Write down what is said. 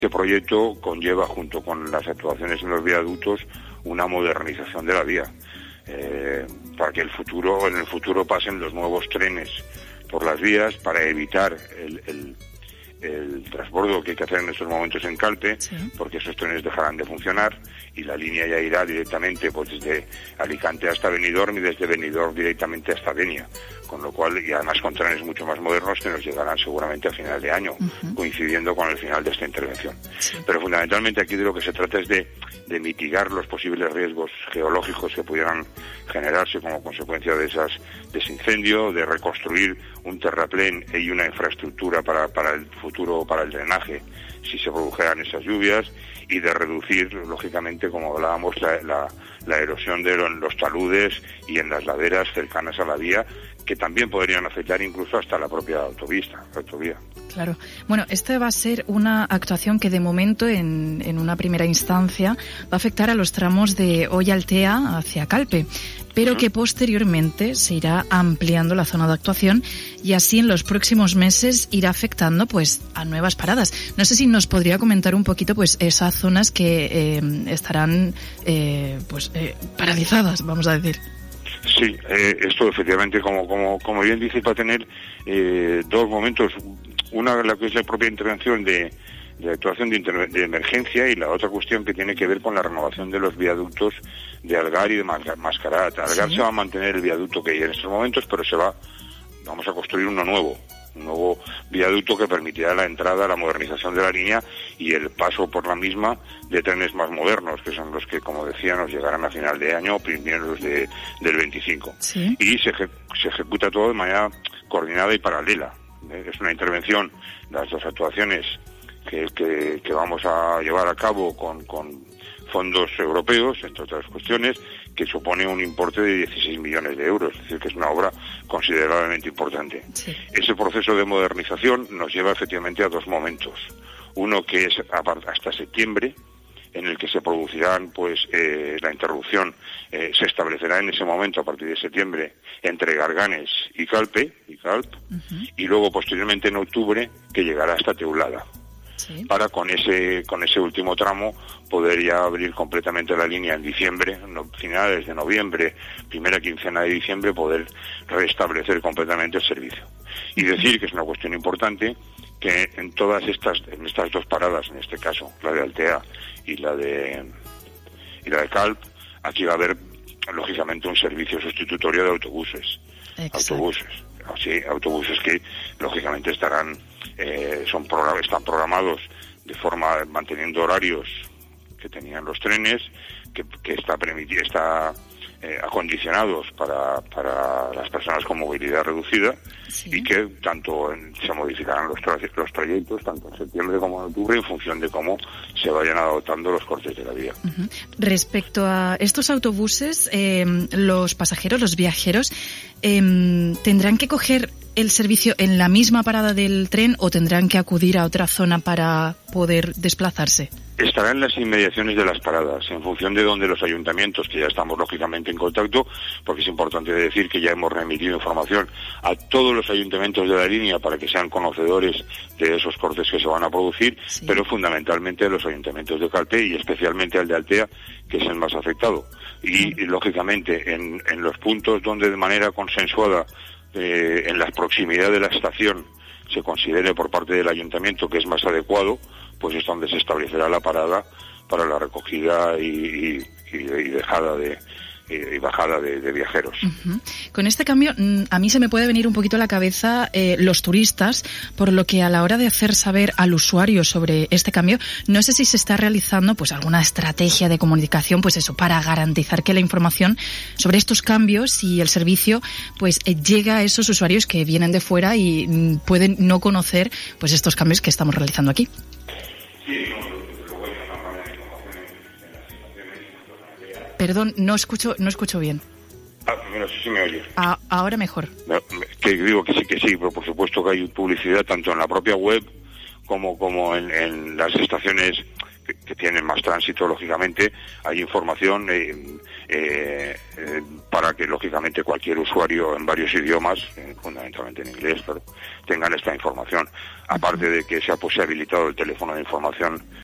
Este proyecto conlleva, junto con las actuaciones en los viaductos, una modernización de la vía, para que en el futuro pasen los nuevos trenes por las vías, para evitar el transbordo que hay que hacer en estos momentos en Calpe, sí, porque esos trenes dejarán de funcionar y la línea ya irá directamente pues desde Alicante hasta Benidorm y desde Benidorm directamente hasta Denia, con lo cual, y además con trenes mucho más modernos que nos llegarán seguramente a final de año, coincidiendo con el final de esta intervención. Sí. Pero fundamentalmente aquí de lo que se trata es de mitigar los posibles riesgos geológicos que pudieran generarse como consecuencia de ese incendio, de reconstruir un terraplén y una infraestructura para el futuro, para el drenaje, si se produjeran esas lluvias, y de reducir, lógicamente, como hablábamos, la erosión de los taludes y en las laderas cercanas a la vía, que también podrían afectar incluso hasta la propia autovía. Claro. Bueno, esta va a ser una actuación que de momento, en una primera instancia, va a afectar a los tramos de Oia-Altea hacia Calpe, pero que posteriormente se irá ampliando la zona de actuación y así en los próximos meses irá afectando pues a nuevas paradas. No sé si nos podría comentar un poquito pues esas zonas que estarán paralizadas, vamos a decir. Sí, esto efectivamente, como bien dice, va a tener dos momentos. Una, la que es la propia intervención de actuación de emergencia, y la otra cuestión que tiene que ver con la renovación de los viaductos de Algar y de Mascarat. Algar sí, se va a mantener el viaducto que hay en estos momentos, pero vamos a construir un nuevo viaducto que permitirá la entrada, la modernización de la línea y el paso por la misma de trenes más modernos, que son los que, como decía, nos llegarán a final de año o primeros del 25. ¿Sí? Y se ejecuta todo de manera coordinada y paralela. Es una intervención, las dos actuaciones que vamos a llevar a cabo con fondos europeos, entre otras cuestiones, que supone un importe de 16 millones de euros, es decir, que es una obra considerablemente importante. Sí. Ese proceso de modernización nos lleva efectivamente a dos momentos. Uno que es hasta septiembre, en el que se producirán la interrupción, se establecerá en ese momento, a partir de septiembre, entre Garganes y Calp, y luego posteriormente en octubre, que llegará hasta Teulada. Sí. Para con ese último tramo poder ya abrir completamente la línea en diciembre, finales de noviembre, primera quincena de diciembre, poder restablecer completamente el servicio. Y decir que es una cuestión importante que en estas dos paradas, en este caso la de Altea y la de Calp, aquí va a haber lógicamente un servicio sustitutorio de autobuses. Exacto. Autobuses que lógicamente están programados de forma manteniendo horarios que tenían los trenes, que está acondicionados para las personas con movilidad reducida. Sí. Y que se modificarán los trayectos tanto en septiembre como en octubre en función de cómo se vayan adoptando los cortes de la vía. Uh-huh. Respecto a estos autobuses, los pasajeros, los viajeros, ¿tendrán que coger el servicio en la misma parada del tren o tendrán que acudir a otra zona para poder desplazarse? Estará en las inmediaciones de las paradas, en función de donde los ayuntamientos, que ya estamos lógicamente en contacto, porque es importante decir que ya hemos remitido información a todos los ayuntamientos de la línea para que sean conocedores de esos cortes que se van a producir, sí, pero fundamentalmente a los ayuntamientos de Calpe y especialmente al de Altea, que es el más afectado. Y lógicamente en los puntos donde de manera consensuada, en la proximidad de la estación, se considere por parte del ayuntamiento que es más adecuado, pues es donde se establecerá la parada para la recogida y dejada y bajada de viajeros. Uh-huh. Con este cambio, a mí se me puede venir un poquito a la cabeza los turistas, por lo que a la hora de hacer saber al usuario sobre este cambio, no sé si se está realizando pues alguna estrategia de comunicación, pues eso, para garantizar que la información sobre estos cambios y el servicio pues llega a esos usuarios que vienen de fuera y pueden no conocer pues estos cambios que estamos realizando aquí. Perdón, no escucho bien. No sé si me oyes. Ahora mejor. Que digo que sí, pero por supuesto que hay publicidad tanto en la propia web como en las estaciones que tienen más tránsito, lógicamente, hay información para que, lógicamente, cualquier usuario en varios idiomas, fundamentalmente en inglés, pero tengan esta información. Aparte de que se ha habilitado el teléfono de información